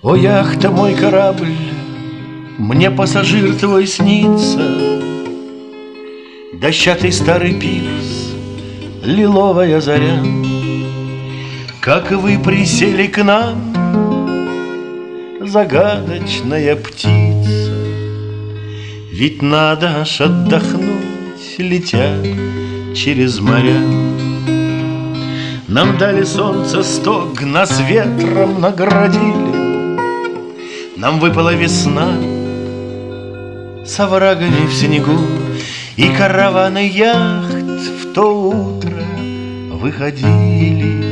О, яхта, мой корабль, мне пассажир твой снится, дощатый старый пирс, лиловая заря. Как вы присели к нам, загадочная птица, ведь надо ж отдохнуть, летя через моря. Нам дали солнце сток, нас ветром наградили, нам выпала весна с оврагами в снегу, и караваны яхт в то утро выходили.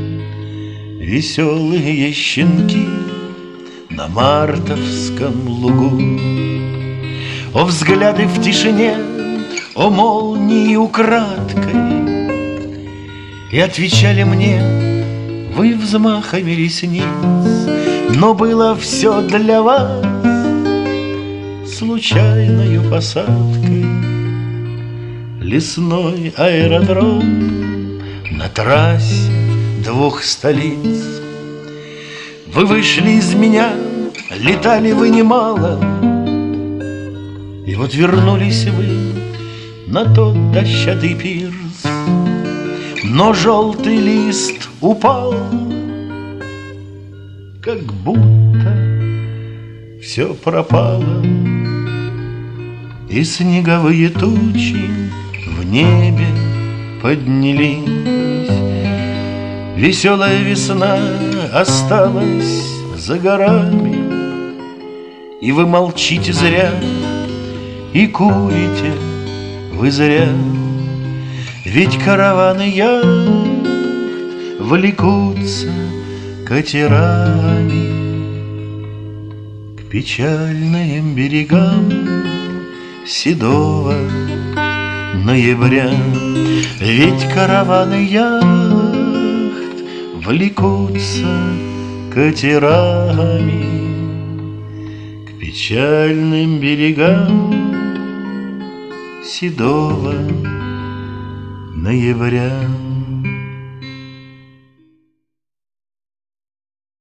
Веселые щенки на мартовском лугу. О, взгляды в тишине, о, молнии украдкой, и отвечали мне вы взмахами ресниц. Но было все для вас случайною посадкой. Лесной аэродром на трассе двух столиц. Вы вышли из меня, летали вы немало, и вот вернулись вы на тот дощатый пирс. Но желтый лист упал, как будто все пропало, и снеговые тучи в небе поднялись. Веселая весна осталась за горами, и вы молчите зря, и курите вы зря. Ведь караваны яхт влекутся катерами к печальным берегам седого ноября. Ведь караваны яхт влекутся катерами к печальным берегам седого ноября.